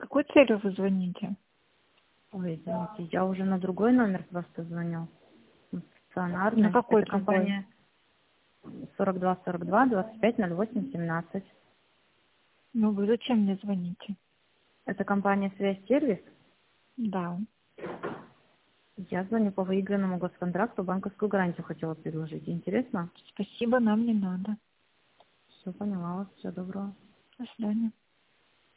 какой целью вы звоните? Ой, извините, я уже на другой номер просто звоню. Стационарный. На какой Это другой? компания 4242-2508-17. Ну, вы зачем мне звоните? Это компания «Связь-сервис». Да. Я звоню по выигранному госконтракту, банковскую гарантию хотела предложить. Интересно? Спасибо, нам не надо. Все поняла вас. Всего доброго. До свидания.